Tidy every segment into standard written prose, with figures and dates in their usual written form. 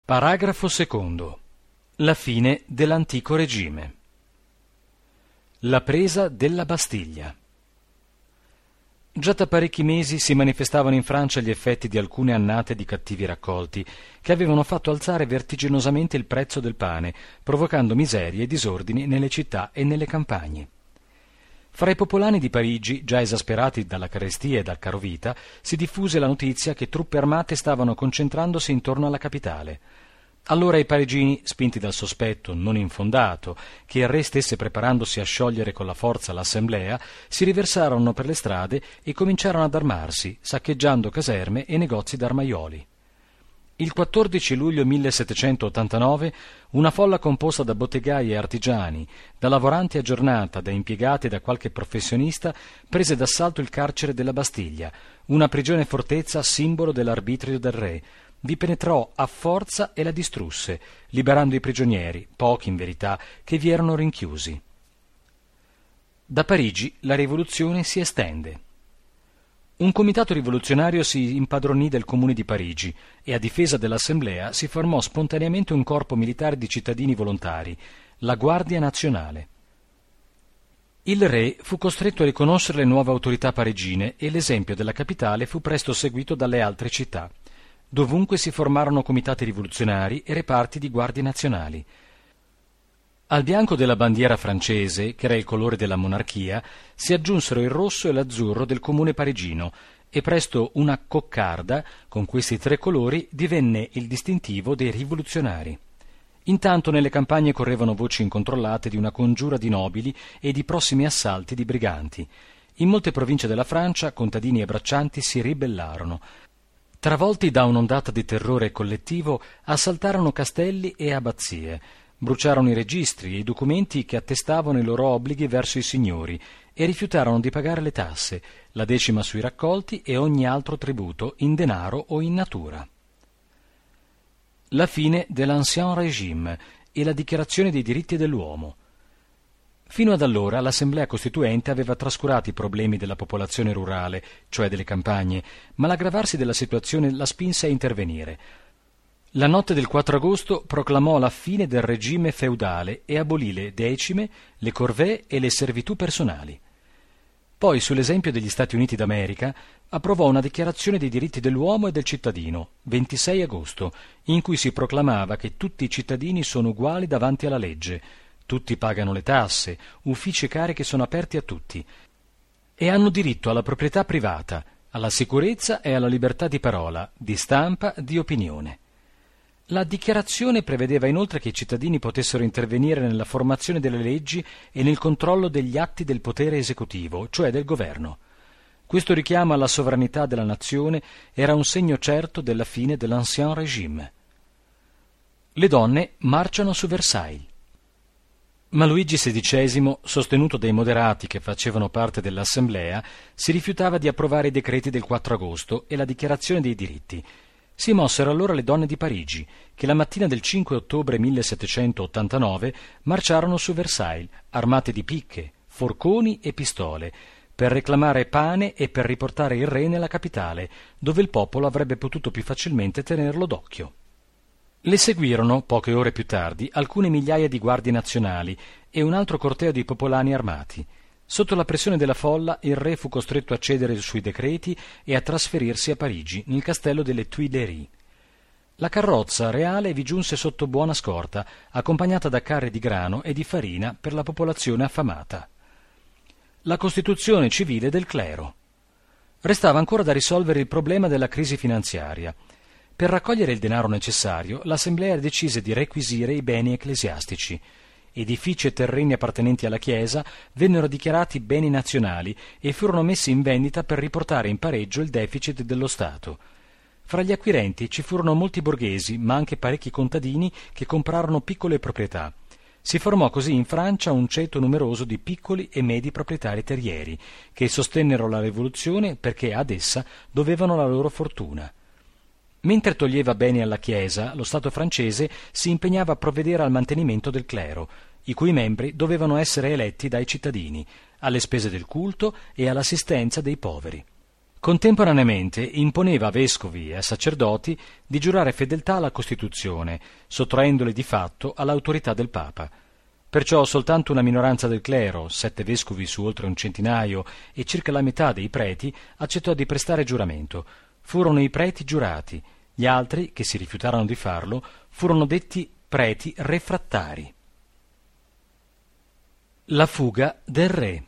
Paragrafo secondo. La fine dell'antico regime. La presa della Bastiglia. Già da parecchi mesi si manifestavano in Francia gli effetti di alcune annate di cattivi raccolti, che avevano fatto alzare vertiginosamente il prezzo del pane, provocando miserie e disordini nelle città e nelle campagne. Fra i popolani di Parigi, già esasperati dalla carestia e dal carovita, si diffuse la notizia che truppe armate stavano concentrandosi intorno alla capitale. Allora i parigini, spinti dal sospetto non infondato che il re stesse preparandosi a sciogliere con la forza l'assemblea, si riversarono per le strade e cominciarono ad armarsi, saccheggiando caserme e negozi d'armaioli. Il 14 luglio 1789 una folla composta da bottegai e artigiani, da lavoranti a giornata, da impiegati e da qualche professionista, prese d'assalto il carcere della Bastiglia, una prigione fortezza simbolo dell'arbitrio del re. Vi penetrò a forza e la distrusse, liberando i prigionieri, pochi in verità, che vi erano rinchiusi. Da Parigi la rivoluzione si estende. Un comitato rivoluzionario si impadronì del comune di Parigi e a difesa dell'assemblea si formò spontaneamente un corpo militare di cittadini volontari, la Guardia Nazionale. Il re fu costretto a riconoscere le nuove autorità parigine e l'esempio della capitale fu presto seguito dalle altre città. Dovunque si formarono comitati rivoluzionari e reparti di guardie nazionali. Al bianco della bandiera francese, che era il colore della monarchia, si aggiunsero il rosso e l'azzurro del comune parigino e presto una coccarda con questi tre colori divenne il distintivo dei rivoluzionari. Intanto nelle campagne correvano voci incontrollate di una congiura di nobili e di prossimi assalti di briganti. In molte province della Francia contadini e braccianti si ribellarono. Travolti da un'ondata di terrore collettivo, assaltarono castelli e abbazie, bruciarono i registri e i documenti che attestavano i loro obblighi verso i signori e rifiutarono di pagare le tasse, la decima sui raccolti e ogni altro tributo in denaro o in natura. La fine dell'Ancien Régime e la dichiarazione dei diritti dell'uomo. Fino ad allora l'Assemblea Costituente aveva trascurato i problemi della popolazione rurale, cioè delle campagne, ma l'aggravarsi della situazione la spinse a intervenire. La notte del 4 agosto proclamò la fine del regime feudale e abolì le decime, le corvée e le servitù personali. Poi, sull'esempio degli Stati Uniti d'America, approvò una dichiarazione dei diritti dell'uomo e del cittadino, 26 agosto, in cui si proclamava che tutti i cittadini sono uguali davanti alla legge, tutti pagano le tasse, uffici e cariche sono aperti a tutti, e hanno diritto alla proprietà privata, alla sicurezza e alla libertà di parola, di stampa, di opinione. La dichiarazione prevedeva inoltre che i cittadini potessero intervenire nella formazione delle leggi e nel controllo degli atti del potere esecutivo, cioè del governo. Questo richiamo alla sovranità della nazione era un segno certo della fine dell'Ancien Régime. Le donne marciano su Versailles. Ma Luigi XVI, sostenuto dai moderati che facevano parte dell'Assemblea, si rifiutava di approvare i decreti del 4 agosto e la dichiarazione dei diritti. Si mossero allora le donne di Parigi, che la mattina del 5 ottobre 1789 marciarono su Versailles, armate di picche, forconi e pistole, per reclamare pane e per riportare il re nella capitale, dove il popolo avrebbe potuto più facilmente tenerlo d'occhio. Le seguirono, poche ore più tardi, alcune migliaia di guardie nazionali e un altro corteo di popolani armati. Sotto la pressione della folla, il re fu costretto a cedere sui decreti e a trasferirsi a Parigi, nel castello delle Tuileries. La carrozza reale vi giunse sotto buona scorta, accompagnata da carri di grano e di farina per la popolazione affamata. La costituzione civile del clero. Restava ancora da risolvere il problema della crisi finanziaria. Per raccogliere il denaro necessario, l'Assemblea decise di requisire i beni ecclesiastici. Edifici e terreni appartenenti alla Chiesa vennero dichiarati beni nazionali e furono messi in vendita per riportare in pareggio il deficit dello Stato. Fra gli acquirenti ci furono molti borghesi, ma anche parecchi contadini che comprarono piccole proprietà. Si formò così in Francia un ceto numeroso di piccoli e medi proprietari terrieri, che sostennero la rivoluzione perché ad essa dovevano la loro fortuna. Mentre toglieva beni alla Chiesa, lo Stato francese si impegnava a provvedere al mantenimento del clero, i cui membri dovevano essere eletti dai cittadini, alle spese del culto e all'assistenza dei poveri. Contemporaneamente imponeva a vescovi e a sacerdoti di giurare fedeltà alla Costituzione, sottraendoli di fatto all'autorità del Papa. Perciò soltanto una minoranza del clero, 7 vescovi su oltre un centinaio e circa la metà dei preti, accettò di prestare giuramento. Furono i preti giurati, gli altri, che si rifiutarono di farlo, furono detti preti refrattari. La fuga del re.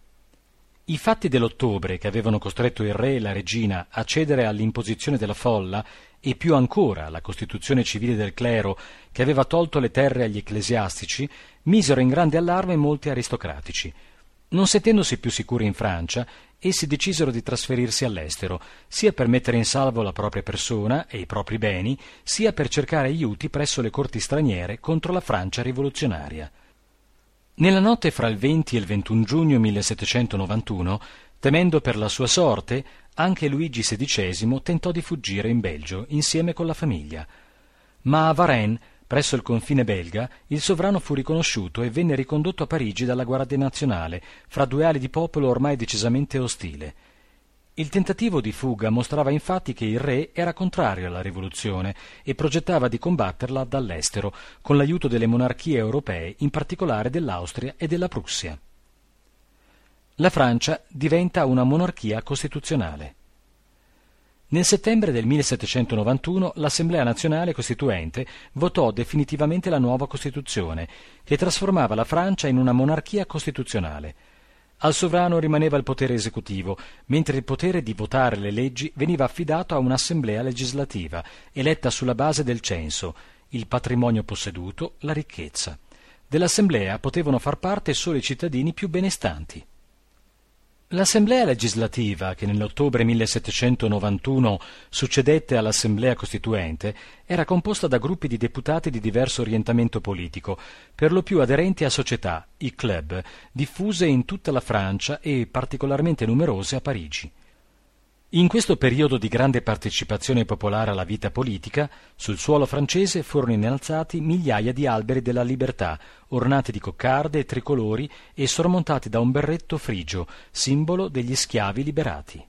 I fatti dell'ottobre, che avevano costretto il re e la regina a cedere all'imposizione della folla e più ancora alla costituzione civile del clero, che aveva tolto le terre agli ecclesiastici, misero in grande allarme molti aristocratici. Non sentendosi più sicuri in Francia, essi decisero di trasferirsi all'estero, sia per mettere in salvo la propria persona e i propri beni, sia per cercare aiuti presso le corti straniere contro la Francia rivoluzionaria. Nella notte fra il 20 e il 21 giugno 1791, temendo per la sua sorte, anche Luigi XVI tentò di fuggire in Belgio insieme con la famiglia. Ma a Varennes, presso il confine belga, il sovrano fu riconosciuto e venne ricondotto a Parigi dalla Guardia Nazionale, fra 2 ali di popolo ormai decisamente ostile. Il tentativo di fuga mostrava infatti che il re era contrario alla rivoluzione e progettava di combatterla dall'estero, con l'aiuto delle monarchie europee, in particolare dell'Austria e della Prussia. La Francia diventa una monarchia costituzionale. Nel settembre del 1791 l'Assemblea nazionale costituente votò definitivamente la nuova Costituzione, che trasformava la Francia in una monarchia costituzionale. Al sovrano rimaneva il potere esecutivo, mentre il potere di votare le leggi veniva affidato a un'assemblea legislativa, eletta sulla base del censo, il patrimonio posseduto, la ricchezza. Dell'assemblea potevano far parte solo i cittadini più benestanti. L'Assemblea legislativa, che nell'ottobre 1791 succedette all'Assemblea Costituente, era composta da gruppi di deputati di diverso orientamento politico, per lo più aderenti a società, i club, diffuse in tutta la Francia e particolarmente numerose a Parigi. In questo periodo di grande partecipazione popolare alla vita politica, sul suolo francese furono innalzati migliaia di alberi della libertà, ornati di coccarde e tricolori e sormontati da un berretto frigio, simbolo degli schiavi liberati.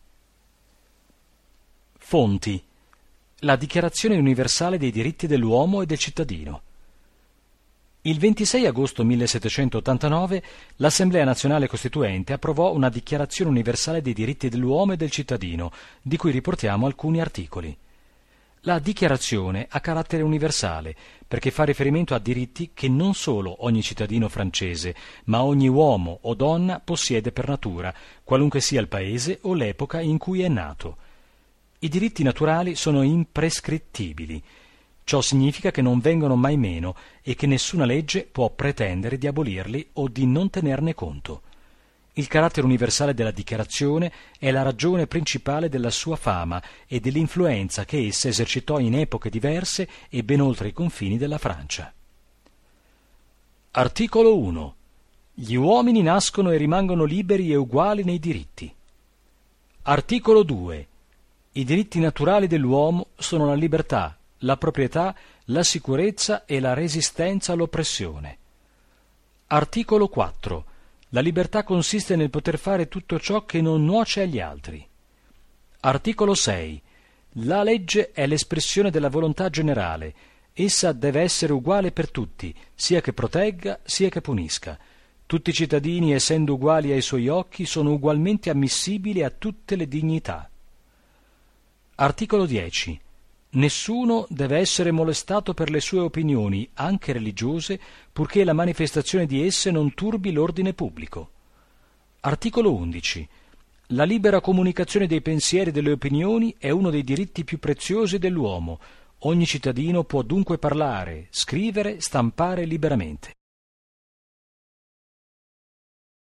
Fonti: la Dichiarazione universale dei diritti dell'uomo e del cittadino. Il 26 agosto 1789 l'Assemblea nazionale costituente approvò una Dichiarazione universale dei diritti dell'uomo e del cittadino, di cui riportiamo alcuni articoli. La Dichiarazione ha carattere universale perché fa riferimento a diritti che non solo ogni cittadino francese, ma ogni uomo o donna possiede per natura, qualunque sia il paese o l'epoca in cui è nato. I diritti naturali sono imprescrittibili. Ciò significa che non vengono mai meno e che nessuna legge può pretendere di abolirli o di non tenerne conto. Il carattere universale della Dichiarazione è la ragione principale della sua fama e dell'influenza che essa esercitò in epoche diverse e ben oltre i confini della Francia. Articolo 1. Gli uomini nascono e rimangono liberi e uguali nei diritti. Articolo 2. I diritti naturali dell'uomo sono la libertà, la proprietà, la sicurezza e la resistenza all'oppressione. Articolo 4. La libertà consiste nel poter fare tutto ciò che non nuoce agli altri. Articolo 6. La legge è l'espressione della volontà generale. Essa deve essere uguale per tutti, sia che protegga, sia che punisca. Tutti i cittadini, essendo uguali ai suoi occhi, sono ugualmente ammissibili a tutte le dignità. Articolo 10. Nessuno deve essere molestato per le sue opinioni, anche religiose, purché la manifestazione di esse non turbi l'ordine pubblico. Articolo 11. La libera comunicazione dei pensieri e delle opinioni è uno dei diritti più preziosi dell'uomo. Ogni cittadino può dunque parlare, scrivere, stampare liberamente.